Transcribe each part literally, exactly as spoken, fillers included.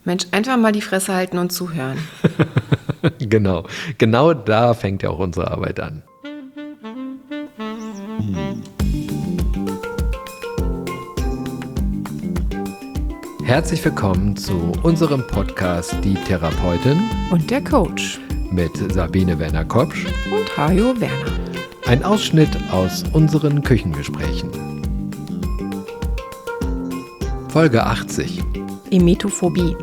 Mensch, einfach mal die Fresse halten und zuhören. Genau, genau da fängt ja auch unsere Arbeit an. Herzlich willkommen zu unserem Podcast Die Therapeutin Und der Coach. mit Sabine Werner-Kopsch Und Hajo Werner. Ein Ausschnitt aus unseren Küchengesprächen. Folge achtzig. Emetophobie.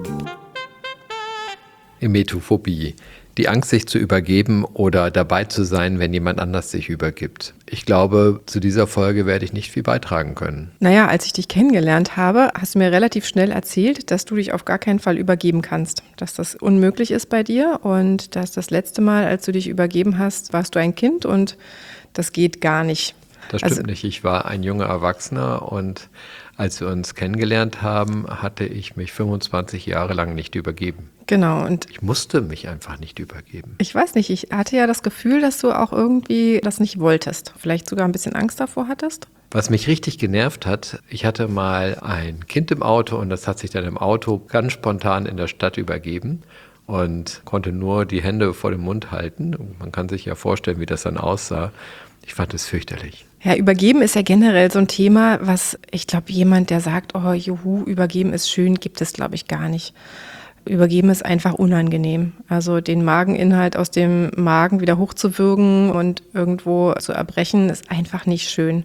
Emetophobie. Die Angst, sich zu übergeben oder dabei zu sein, wenn jemand anders sich übergibt. Ich glaube, zu dieser Folge werde ich nicht viel beitragen können. Naja, als ich dich kennengelernt habe, hast du mir relativ schnell erzählt, dass du dich auf gar keinen Fall übergeben kannst. Dass das unmöglich ist bei dir und dass das letzte Mal, als du dich übergeben hast, warst du ein Kind und das geht gar nicht. Das stimmt Also, nicht. Ich war ein junger Erwachsener und als wir uns kennengelernt haben, hatte ich mich fünfundzwanzig Jahre lang nicht übergeben. Genau, und Ich musste mich einfach nicht übergeben. ich weiß nicht, ich hatte ja das Gefühl, dass du auch irgendwie das nicht wolltest. Vielleicht sogar ein bisschen Angst davor hattest. Was mich richtig genervt hat, ich hatte mal ein Kind im Auto und das hat sich dann im Auto ganz spontan in der Stadt übergeben und konnte nur die Hände vor dem Mund halten. Und man kann sich ja vorstellen, wie das dann aussah. Ich fand es fürchterlich. Ja, übergeben ist ja generell so ein Thema, was ich glaube, jemand, der sagt, oh juhu, übergeben ist schön, gibt es, glaube ich, gar nicht. Übergeben ist einfach unangenehm. Also den Mageninhalt aus dem Magen wieder hochzuwürgen und irgendwo zu erbrechen, ist einfach nicht schön.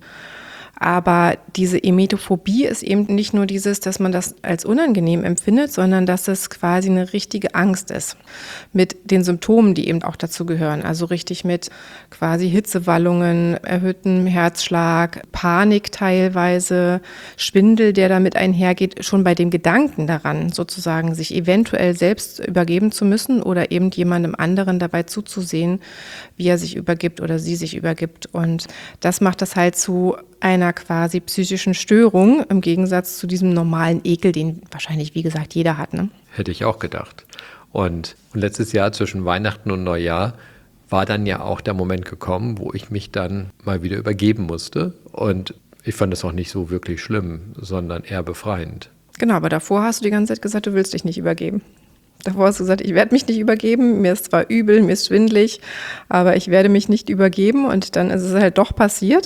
Aber diese Emetophobie ist eben nicht nur dieses, dass man das als unangenehm empfindet, sondern dass es quasi eine richtige Angst ist. Mit den Symptomen, die eben auch dazu gehören. Also richtig mit quasi Hitzewallungen, erhöhtem Herzschlag, Panik teilweise, Schwindel, der damit einhergeht. Schon bei dem Gedanken daran, sozusagen sich eventuell selbst übergeben zu müssen oder eben jemandem anderen dabei zuzusehen, wie er sich übergibt oder sie sich übergibt. Und das macht das halt zu einer quasi psychischen Störung im Gegensatz zu diesem normalen Ekel, den wahrscheinlich, wie gesagt, jeder hat, ne? Hätte ich auch gedacht. Und letztes Jahr zwischen Weihnachten und Neujahr war dann ja auch der Moment gekommen, wo ich mich dann mal wieder übergeben musste. Und ich fand es auch nicht so wirklich schlimm, sondern eher befreiend. Genau, aber davor hast du die ganze Zeit gesagt, du willst dich nicht übergeben. Davor hast du gesagt, ich werde mich nicht übergeben, mir ist zwar übel, mir ist schwindelig, aber ich werde mich nicht übergeben und dann ist es halt doch passiert.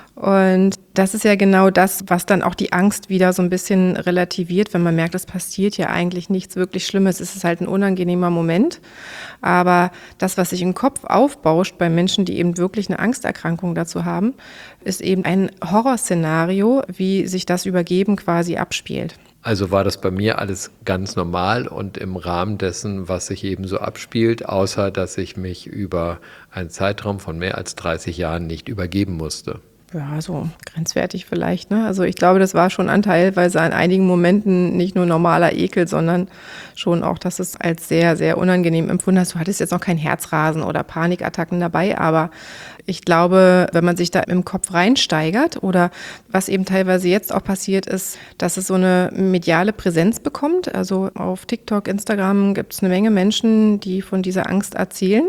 Und das ist ja genau das, was dann auch die Angst wieder so ein bisschen relativiert, wenn man merkt, es passiert ja eigentlich nichts wirklich Schlimmes. Es ist halt ein unangenehmer Moment. Aber das, was sich im Kopf aufbauscht bei Menschen, die eben wirklich eine Angsterkrankung dazu haben, ist eben ein Horrorszenario, wie sich das Übergeben quasi abspielt. Also war das bei mir alles ganz normal und im Rahmen dessen, was sich eben so abspielt, außer dass ich mich über einen Zeitraum von mehr als dreißig Jahren nicht übergeben musste. Ja, so grenzwertig vielleicht, ne? Also ich glaube, das war schon an teilweise an einigen Momenten nicht nur normaler Ekel, sondern schon auch, dass es als sehr, sehr unangenehm empfunden hast. Du hattest jetzt noch kein Herzrasen oder Panikattacken dabei, aber ich glaube, wenn man sich da im Kopf reinsteigert oder was eben teilweise jetzt auch passiert ist, dass es so eine mediale Präsenz bekommt. Also auf TikTok, Instagram gibt es eine Menge Menschen, die von dieser Angst erzählen.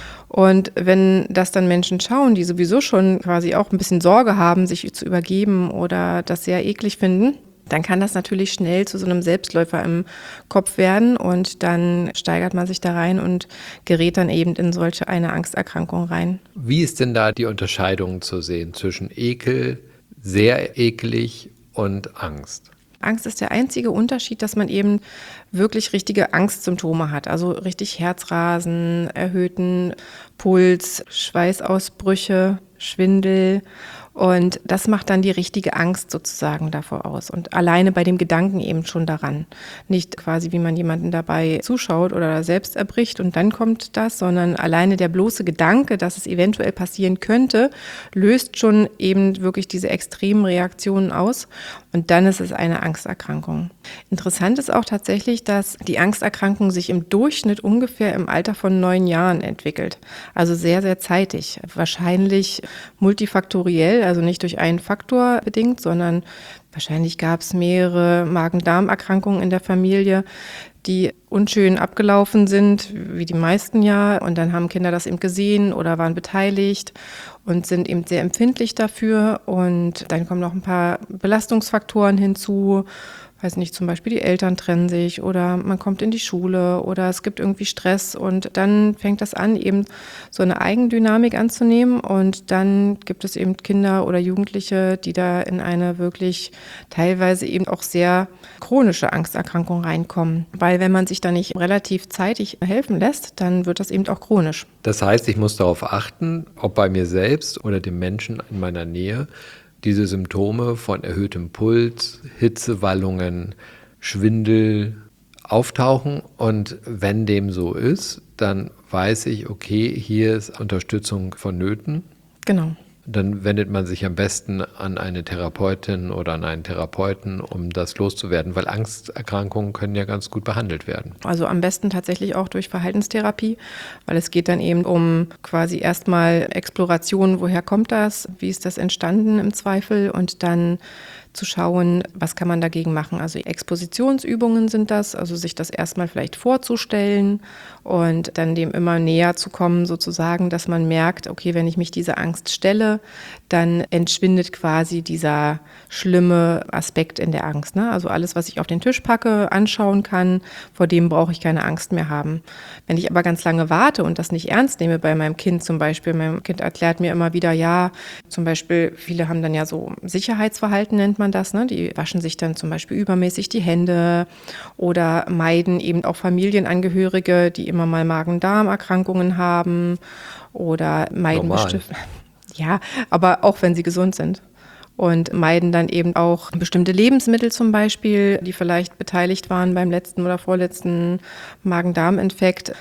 Und wenn das dann Menschen schauen, die sowieso schon quasi auch ein bisschen Sorge haben, sich zu übergeben oder das sehr eklig finden, dann kann das natürlich schnell zu so einem Selbstläufer im Kopf werden und dann steigert man sich da rein und gerät dann eben in solche eine Angsterkrankung rein. Wie ist denn da die Unterscheidung zu sehen zwischen Ekel, sehr eklig und Angst? Angst ist der einzige Unterschied, dass man eben wirklich richtige Angstsymptome hat. Also richtig Herzrasen, erhöhten Puls, Schweißausbrüche, Schwindel. Und das macht dann die richtige Angst sozusagen davor aus. Und alleine bei dem Gedanken eben schon daran. Nicht quasi, wie man jemanden dabei zuschaut oder selbst erbricht und dann kommt das, sondern alleine der bloße Gedanke, dass es eventuell passieren könnte, löst schon eben wirklich diese extremen Reaktionen aus. Und dann ist es eine Angsterkrankung. Interessant ist auch tatsächlich, dass die Angsterkrankung sich im Durchschnitt ungefähr im Alter von neun Jahren entwickelt. Also sehr, sehr zeitig. Wahrscheinlich multifaktoriell, also nicht durch einen Faktor bedingt, sondern wahrscheinlich gab es mehrere Magen-Darm-Erkrankungen in der Familie, die unschön abgelaufen sind, wie die meisten ja. Und dann haben Kinder das eben gesehen oder waren beteiligt und sind eben sehr empfindlich dafür. Und dann kommen noch ein paar Belastungsfaktoren hinzu, weiß nicht, zum Beispiel die Eltern trennen sich oder man kommt in die Schule oder es gibt irgendwie Stress und dann fängt das an, eben so eine Eigendynamik anzunehmen und dann gibt es eben Kinder oder Jugendliche, die da in eine wirklich teilweise eben auch sehr chronische Angsterkrankung reinkommen. Weil wenn man sich da nicht relativ zeitig helfen lässt, dann wird das eben auch chronisch. Das heißt, ich muss darauf achten, ob bei mir selbst oder dem Menschen in meiner Nähe diese Symptome von erhöhtem Puls, Hitzewallungen, Schwindel auftauchen. Und wenn dem so ist, dann weiß ich, okay, hier ist Unterstützung vonnöten. Genau. Dann wendet man sich am besten an eine Therapeutin oder an einen Therapeuten, um das loszuwerden, weil Angsterkrankungen können ja ganz gut behandelt werden. Also am besten tatsächlich auch durch Verhaltenstherapie, weil es geht dann eben um quasi erstmal Exploration, woher kommt das, wie ist das entstanden im Zweifel und dann zu schauen, was kann man dagegen machen. Also Expositionsübungen sind das, also sich das erstmal vielleicht vorzustellen und dann dem immer näher zu kommen sozusagen, dass man merkt, okay, wenn ich mich dieser Angst stelle, dann entschwindet quasi dieser schlimme Aspekt in der Angst. Ne? Also alles, was ich auf den Tisch packe, anschauen kann, vor dem brauche ich keine Angst mehr haben. Wenn ich aber ganz lange warte und das nicht ernst nehme bei meinem Kind zum Beispiel, mein Kind erklärt mir immer wieder, ja, zum Beispiel, viele haben dann ja so Sicherheitsverhalten, nennt man das, ne? Die waschen sich dann zum Beispiel übermäßig die Hände oder meiden eben auch Familienangehörige, die immer mal Magen-Darm-Erkrankungen haben oder meiden bestimmte, ja, aber auch wenn sie gesund sind. Und meiden dann eben auch bestimmte Lebensmittel zum Beispiel, die vielleicht beteiligt waren beim letzten oder vorletzten Magen-Darm-Infekt.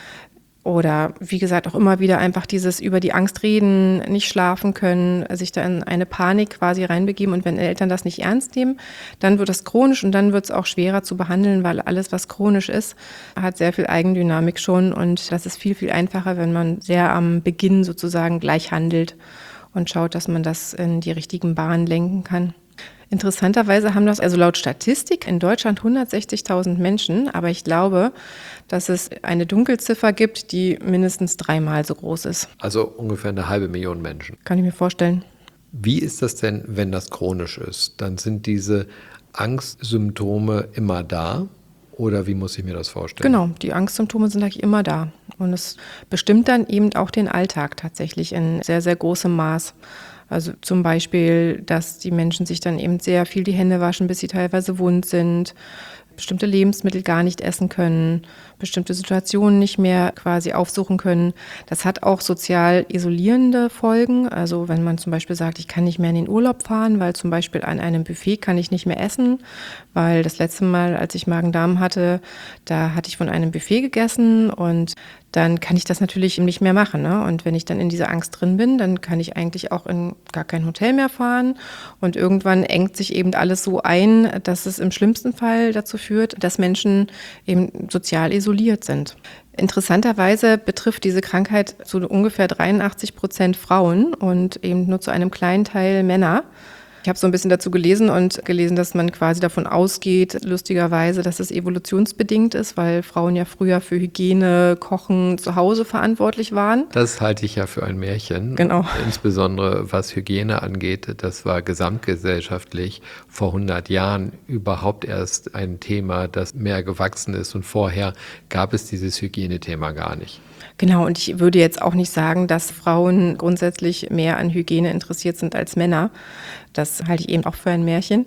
Oder wie gesagt auch immer wieder einfach dieses über die Angst reden, nicht schlafen können, sich da in eine Panik quasi reinbegeben. Und wenn Eltern das nicht ernst nehmen, dann wird das chronisch und dann wird es auch schwerer zu behandeln, weil alles, was chronisch ist, hat sehr viel Eigendynamik schon. Und das ist viel, viel einfacher, wenn man sehr am Beginn sozusagen gleich handelt und schaut, dass man das in die richtigen Bahnen lenken kann. Interessanterweise haben das also laut Statistik in Deutschland hundertsechzigtausend Menschen, aber ich glaube, dass es eine Dunkelziffer gibt, die mindestens dreimal so groß ist. Also ungefähr eine halbe Million Menschen. Kann ich mir vorstellen. Wie ist das denn, wenn das chronisch ist? Dann sind diese Angstsymptome immer da? Oder wie muss ich mir das vorstellen? Genau, die Angstsymptome sind eigentlich immer da. Und es bestimmt dann eben auch den Alltag tatsächlich in sehr, sehr großem Maß. Also zum Beispiel, dass die Menschen sich dann eben sehr viel die Hände waschen, bis sie teilweise wund sind, bestimmte Lebensmittel gar nicht essen können, bestimmte Situationen nicht mehr quasi aufsuchen können. Das hat auch sozial isolierende Folgen. Also wenn man zum Beispiel sagt, ich kann nicht mehr in den Urlaub fahren, weil zum Beispiel an einem Buffet kann ich nicht mehr essen, weil das letzte Mal, als ich Magen-Darm hatte, da hatte ich von einem Buffet gegessen und dann kann ich das natürlich nicht mehr machen. Ne? Und wenn ich dann in dieser Angst drin bin, dann kann ich eigentlich auch in gar kein Hotel mehr fahren. Und irgendwann engt sich eben alles so ein, dass es im schlimmsten Fall dazu führt, dass Menschen eben sozial isoliert sind. Interessanterweise betrifft diese Krankheit zu ungefähr dreiundachtzig Prozent Frauen und eben nur zu einem kleinen Teil Männer. Ich habe so ein bisschen dazu gelesen und gelesen, dass man quasi davon ausgeht, lustigerweise, dass es evolutionsbedingt ist, weil Frauen ja früher für Hygiene, Kochen zu Hause verantwortlich waren. Das halte ich ja für ein Märchen. Genau. Insbesondere was Hygiene angeht, das war gesamtgesellschaftlich vor hundert Jahren überhaupt erst ein Thema, das mehr gewachsen ist. Und vorher gab es dieses Hygienethema gar nicht. Genau, und ich würde jetzt auch nicht sagen, dass Frauen grundsätzlich mehr an Hygiene interessiert sind als Männer. Das halte ich eben auch für ein Märchen.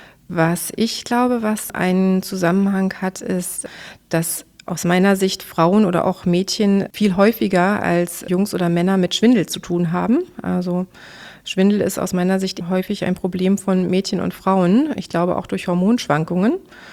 Was ich glaube, was einen Zusammenhang hat, ist, dass aus meiner Sicht Frauen oder auch Mädchen viel häufiger als Jungs oder Männer mit Schwindel zu tun haben. Also Schwindel ist aus meiner Sicht häufig ein Problem von Mädchen und Frauen. Ich glaube auch durch Hormonschwankungen.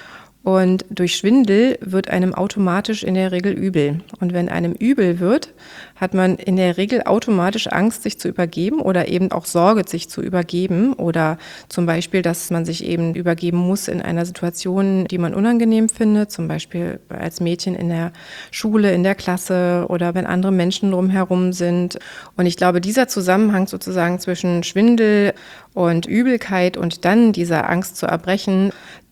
Und durch Schwindel wird einem automatisch in der Regel übel. Und wenn einem übel wird, hat man in der Regel automatisch Angst, sich zu übergeben oder eben auch Sorge, sich zu übergeben. Oder zum Beispiel, dass man sich eben übergeben muss in einer Situation, die man unangenehm findet. Zum Beispiel als Mädchen in der Schule, in der Klasse oder wenn andere Menschen drumherum sind. Und ich glaube, dieser Zusammenhang sozusagen zwischen Schwindel und Übelkeit und dann dieser Angst zu erbrechen,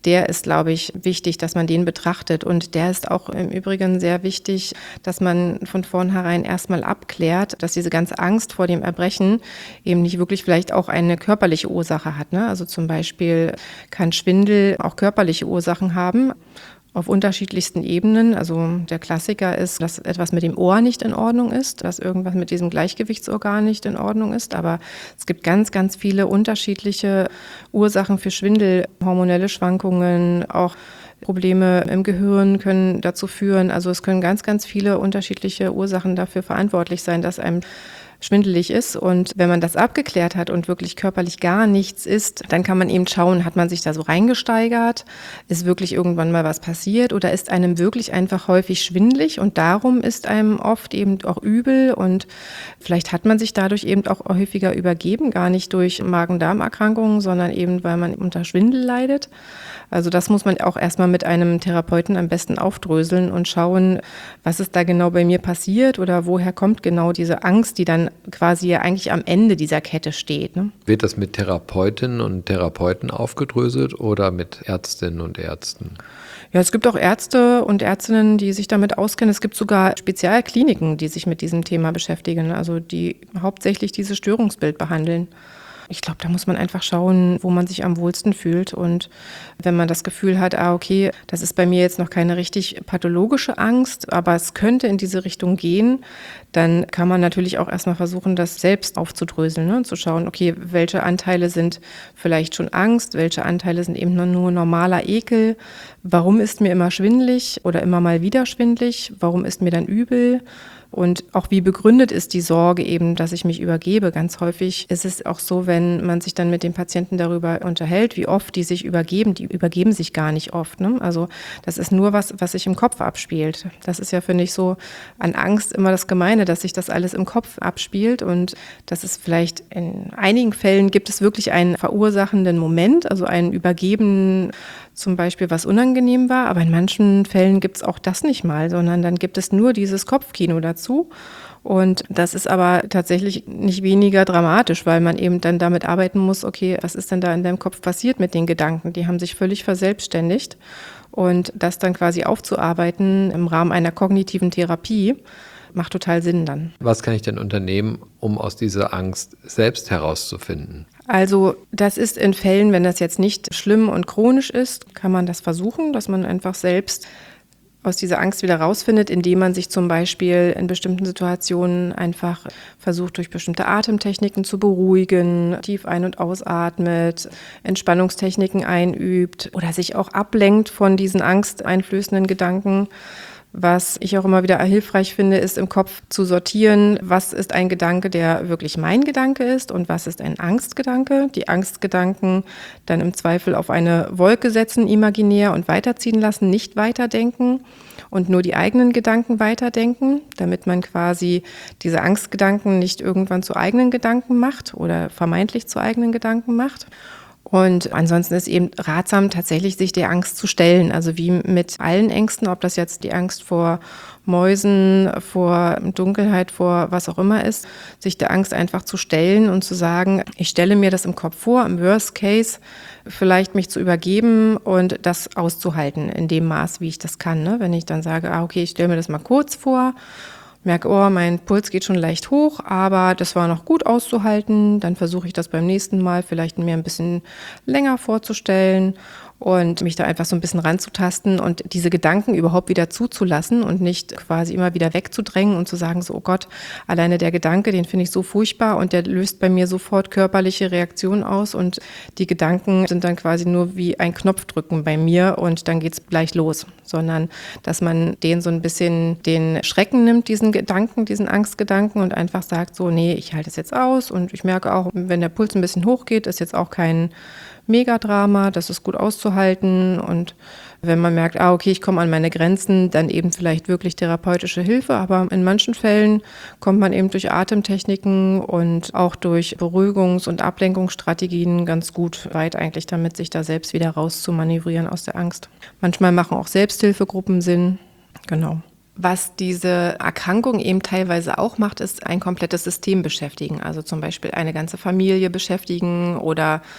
der ist, glaube ich, wichtig, dass man den betrachtet. Und der ist auch im Übrigen sehr wichtig, dass man von vornherein erstmal abklärt, dass diese ganze Angst vor dem Erbrechen eben nicht wirklich vielleicht auch eine körperliche Ursache hat, ne? Also zum Beispiel kann Schwindel auch körperliche Ursachen haben, auf unterschiedlichsten Ebenen. Also der Klassiker ist, dass etwas mit dem Ohr nicht in Ordnung ist, dass irgendwas mit diesem Gleichgewichtsorgan nicht in Ordnung ist. Aber es gibt ganz, ganz viele unterschiedliche Ursachen für Schwindel, hormonelle Schwankungen, auch Probleme im Gehirn können dazu führen. Also es können ganz, ganz viele unterschiedliche Ursachen dafür verantwortlich sein, dass einem schwindelig ist. Und wenn man das abgeklärt hat und wirklich körperlich gar nichts ist, dann kann man eben schauen, hat man sich da so reingesteigert? Ist wirklich irgendwann mal was passiert? Oder ist einem wirklich einfach häufig schwindelig und darum ist einem oft eben auch übel und vielleicht hat man sich dadurch eben auch häufiger übergeben, gar nicht durch Magen-Darm-Erkrankungen, sondern eben, weil man unter Schwindel leidet. Also das muss man auch erstmal mit einem Therapeuten am besten aufdröseln und schauen, was ist da genau bei mir passiert oder woher kommt genau diese Angst, die dann quasi ja eigentlich am Ende dieser Kette steht, ne? Wird das mit Therapeutinnen und Therapeuten aufgedröselt oder mit Ärztinnen und Ärzten? Ja, es gibt auch Ärzte und Ärztinnen, die sich damit auskennen. Es gibt sogar Spezialkliniken, die sich mit diesem Thema beschäftigen, also die hauptsächlich dieses Störungsbild behandeln. Ich glaube, da muss man einfach schauen, wo man sich am wohlsten fühlt. Und wenn man das Gefühl hat, ah, okay, das ist bei mir jetzt noch keine richtig pathologische Angst, aber es könnte in diese Richtung gehen, dann kann man natürlich auch erstmal versuchen, das selbst aufzudröseln, ne? Und zu schauen, okay, welche Anteile sind vielleicht schon Angst, welche Anteile sind eben nur normaler Ekel, warum ist mir immer schwindelig oder immer mal wieder schwindelig, warum ist mir dann übel? Und auch wie begründet ist die Sorge eben, dass ich mich übergebe. Ganz häufig ist es auch so, wenn man sich dann mit den Patienten darüber unterhält, wie oft die sich übergeben. Die übergeben sich gar nicht oft, ne? Also das ist nur was, was sich im Kopf abspielt. Das ist ja, finde ich, so an Angst immer das Gemeine, dass sich das alles im Kopf abspielt. Und das ist vielleicht in einigen Fällen gibt es wirklich einen verursachenden Moment, also ein Übergeben zum Beispiel, was unangenehm war. Aber in manchen Fällen gibt es auch das nicht mal, sondern dann gibt es nur dieses Kopfkino dazu. Und das ist aber tatsächlich nicht weniger dramatisch, weil man eben dann damit arbeiten muss, okay, was ist denn da in deinem Kopf passiert mit den Gedanken? Die haben sich völlig verselbstständigt. Und das dann quasi aufzuarbeiten im Rahmen einer kognitiven Therapie, macht total Sinn dann. Was kann ich denn unternehmen, um aus dieser Angst selbst herauszufinden? Also das ist in Fällen, wenn das jetzt nicht schlimm und chronisch ist, kann man das versuchen, dass man einfach selbst aus dieser Angst wieder rausfindet, indem man sich zum Beispiel in bestimmten Situationen einfach versucht, durch bestimmte Atemtechniken zu beruhigen, tief ein- und ausatmet, Entspannungstechniken einübt oder sich auch ablenkt von diesen angsteinflößenden Gedanken. Was ich auch immer wieder hilfreich finde, ist im Kopf zu sortieren, was ist ein Gedanke, der wirklich mein Gedanke ist und was ist ein Angstgedanke. Die Angstgedanken dann im Zweifel auf eine Wolke setzen, imaginär und weiterziehen lassen, nicht weiterdenken und nur die eigenen Gedanken weiterdenken, damit man quasi diese Angstgedanken nicht irgendwann zu eigenen Gedanken macht oder vermeintlich zu eigenen Gedanken macht. Und ansonsten ist eben ratsam, tatsächlich sich der Angst zu stellen. Also wie mit allen Ängsten, ob das jetzt die Angst vor Mäusen, vor Dunkelheit, vor was auch immer ist, sich der Angst einfach zu stellen und zu sagen, ich stelle mir das im Kopf vor, im Worst Case vielleicht mich zu übergeben und das auszuhalten in dem Maß, wie ich das kann. Ne? Wenn ich dann sage, ah, okay, ich stelle mir das mal kurz vor, merke, oh, mein Puls geht schon leicht hoch, aber das war noch gut auszuhalten. Dann versuche ich das beim nächsten Mal vielleicht mir ein bisschen länger vorzustellen und mich da einfach so ein bisschen ranzutasten und diese Gedanken überhaupt wieder zuzulassen und nicht quasi immer wieder wegzudrängen und zu sagen, so, oh Gott, alleine der Gedanke, den finde ich so furchtbar und der löst bei mir sofort körperliche Reaktionen aus und die Gedanken sind dann quasi nur wie ein Knopfdrücken bei mir und dann geht's gleich los, sondern dass man den so ein bisschen den Schrecken nimmt, diesen Gedanken, diesen Angstgedanken und einfach sagt so, nee, ich halte es jetzt aus und ich merke auch, wenn der Puls ein bisschen hochgeht, ist jetzt auch kein Megadrama, das ist gut auszuhalten und wenn man merkt, ah, okay, ich komme an meine Grenzen, dann eben vielleicht wirklich therapeutische Hilfe, aber in manchen Fällen kommt man eben durch Atemtechniken und auch durch Beruhigungs- und Ablenkungsstrategien ganz gut weit eigentlich damit, sich da selbst wieder rauszumanövrieren aus der Angst. Manchmal machen auch Selbsthilfegruppen Sinn, genau. Was diese Erkrankung eben teilweise auch macht, ist ein komplettes System beschäftigen, also zum Beispiel eine ganze Familie beschäftigen oder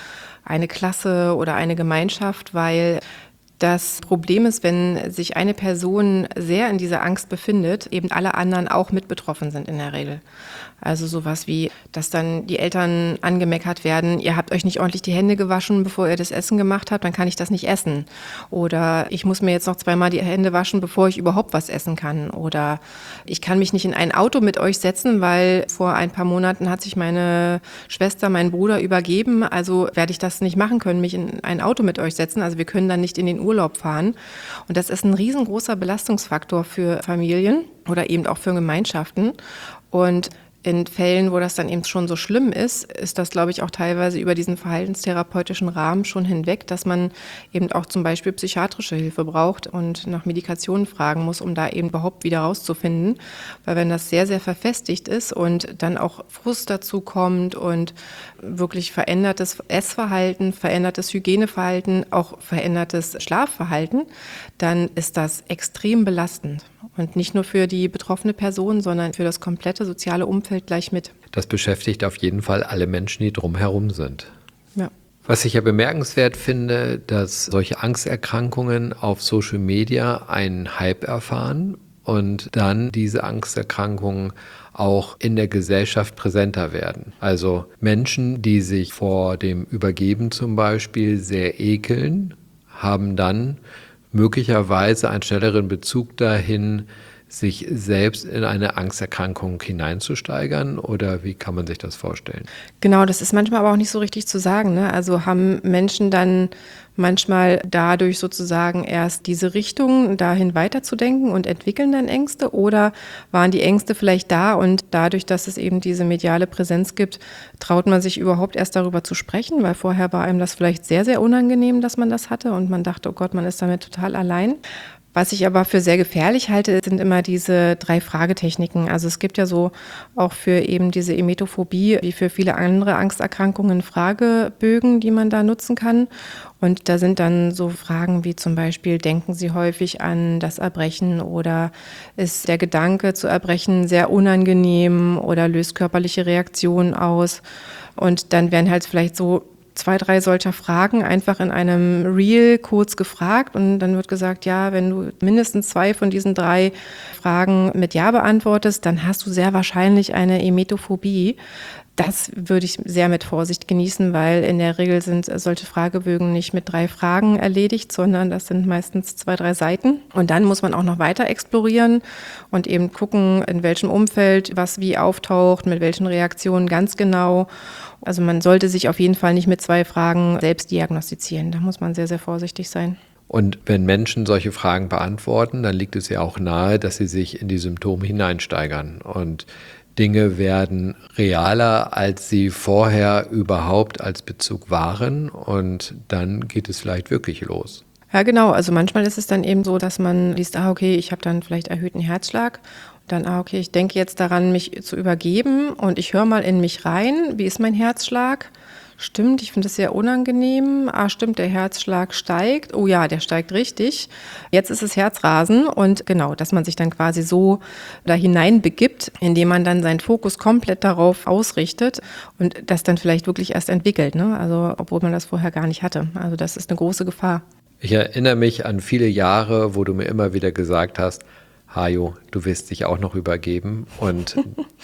eine Klasse oder eine Gemeinschaft, weil das Problem ist, wenn sich eine Person sehr in dieser Angst befindet, eben alle anderen auch mit betroffen sind in der Regel. Also sowas wie, dass dann die Eltern angemeckert werden, ihr habt euch nicht ordentlich die Hände gewaschen, bevor ihr das Essen gemacht habt, dann kann ich das nicht essen. Oder ich muss mir jetzt noch zweimal die Hände waschen, bevor ich überhaupt was essen kann. Oder ich kann mich nicht in ein Auto mit euch setzen, weil vor ein paar Monaten hat sich meine Schwester, mein Bruder übergeben, also werde ich das nicht machen können, mich in ein Auto mit euch setzen. Also wir können dann nicht in den Urlaub fahren. Und das ist ein riesengroßer Belastungsfaktor für Familien oder eben auch für Gemeinschaften. Und in Fällen, wo das dann eben schon so schlimm ist, ist das, glaube ich, auch teilweise über diesen verhaltenstherapeutischen Rahmen schon hinweg, dass man eben auch zum Beispiel psychiatrische Hilfe braucht und nach Medikationen fragen muss, um da eben überhaupt wieder rauszufinden. Weil wenn das sehr, sehr verfestigt ist und dann auch Frust dazu kommt und wirklich verändertes Essverhalten, verändertes Hygieneverhalten, auch verändertes Schlafverhalten, dann ist das extrem belastend. Und nicht nur für die betroffene Person, sondern für das komplette soziale Umfeld gleich mit. Das beschäftigt auf jeden Fall alle Menschen, die drumherum sind. Ja. Was ich ja bemerkenswert finde, dass solche Angsterkrankungen auf Social Media einen Hype erfahren und dann diese Angsterkrankungen auch in der Gesellschaft präsenter werden. Also Menschen, die sich vor dem Übergeben zum Beispiel sehr ekeln, haben dann möglicherweise einen schnelleren Bezug dahin, sich selbst in eine Angsterkrankung hineinzusteigern, oder wie kann man sich das vorstellen? Genau, das ist manchmal aber auch nicht so richtig zu sagen, ne? Also haben Menschen dann manchmal dadurch sozusagen erst diese Richtung dahin weiterzudenken und entwickeln dann Ängste, oder waren die Ängste vielleicht da und dadurch, dass es eben diese mediale Präsenz gibt, traut man sich überhaupt erst darüber zu sprechen, weil vorher war einem das vielleicht sehr, sehr unangenehm, dass man das hatte und man dachte, oh Gott, man ist damit total allein. Was ich aber für sehr gefährlich halte, sind immer diese drei Fragetechniken. Also es gibt ja so auch für eben diese Emetophobie, wie für viele andere Angsterkrankungen, Fragebögen, die man da nutzen kann. Und da sind dann so Fragen wie zum Beispiel, denken Sie häufig an das Erbrechen oder ist der Gedanke zu erbrechen sehr unangenehm oder löst körperliche Reaktionen aus? Und dann werden halt vielleicht so zwei, drei solcher Fragen einfach in einem Reel kurz gefragt und dann wird gesagt, ja, wenn du mindestens zwei von diesen drei Fragen mit Ja beantwortest, dann hast du sehr wahrscheinlich eine Emetophobie. Das würde ich sehr mit Vorsicht genießen, weil in der Regel sind solche Fragebögen nicht mit drei Fragen erledigt, sondern das sind meistens zwei, drei Seiten. Und dann muss man auch noch weiter explorieren und eben gucken, in welchem Umfeld was wie auftaucht, mit welchen Reaktionen ganz genau. Also man sollte sich auf jeden Fall nicht mit zwei Fragen selbst diagnostizieren. Da muss man sehr, sehr vorsichtig sein. Und wenn Menschen solche Fragen beantworten, dann liegt es ja auch nahe, dass sie sich in die Symptome hineinsteigern. Und Dinge werden realer, als sie vorher überhaupt als Bezug waren. Und dann geht es vielleicht wirklich los. Ja, genau. Also manchmal ist es dann eben so, dass man liest, ah, okay, ich habe dann vielleicht erhöhten Herzschlag. Und dann, ah, okay, ich denke jetzt daran, mich zu übergeben und ich höre mal in mich rein. Wie ist mein Herzschlag? Stimmt, ich finde es sehr unangenehm. Ah, stimmt, der Herzschlag steigt. Oh ja, der steigt richtig. Jetzt ist es Herzrasen und genau, dass man sich dann quasi so da hineinbegibt, indem man dann seinen Fokus komplett darauf ausrichtet und das dann vielleicht wirklich erst entwickelt, ne? Also, obwohl man das vorher gar nicht hatte. Also, das ist eine große Gefahr. Ich erinnere mich an viele Jahre, wo du mir immer wieder gesagt hast, Hajo, du wirst dich auch noch übergeben, und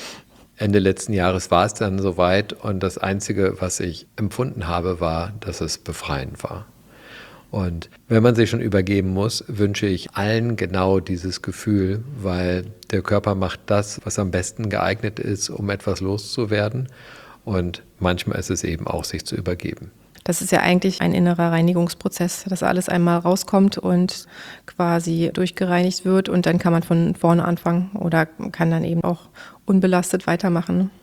Ende letzten Jahres war es dann soweit und das Einzige, was ich empfunden habe, war, dass es befreiend war. Und wenn man sich schon übergeben muss, wünsche ich allen genau dieses Gefühl, weil der Körper macht das, was am besten geeignet ist, um etwas loszuwerden. Und manchmal ist es eben auch, sich zu übergeben. Das ist ja eigentlich ein innerer Reinigungsprozess, dass alles einmal rauskommt und quasi durchgereinigt wird und dann kann man von vorne anfangen oder kann dann eben auch unbelastet weitermachen.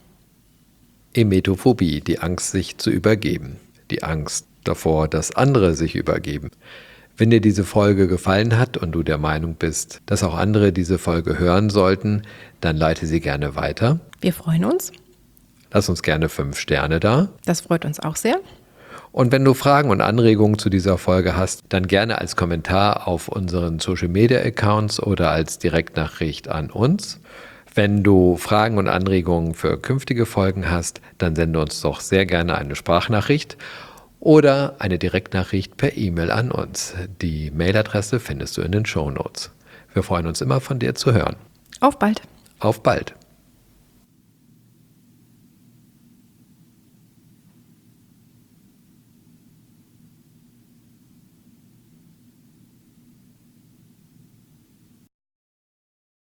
Emetophobie, die Angst, sich zu übergeben. Die Angst davor, dass andere sich übergeben. Wenn dir diese Folge gefallen hat und du der Meinung bist, dass auch andere diese Folge hören sollten, dann leite sie gerne weiter. Wir freuen uns. Lass uns gerne fünf Sterne da. Das freut uns auch sehr. Und wenn du Fragen und Anregungen zu dieser Folge hast, dann gerne als Kommentar auf unseren Social-Media-Accounts oder als Direktnachricht an uns. Wenn du Fragen und Anregungen für künftige Folgen hast, dann sende uns doch sehr gerne eine Sprachnachricht. oder eine Direktnachricht per E-Mail an uns. Die Mailadresse findest du in den Shownotes. Wir freuen uns immer, von dir zu hören. Auf bald. Auf bald.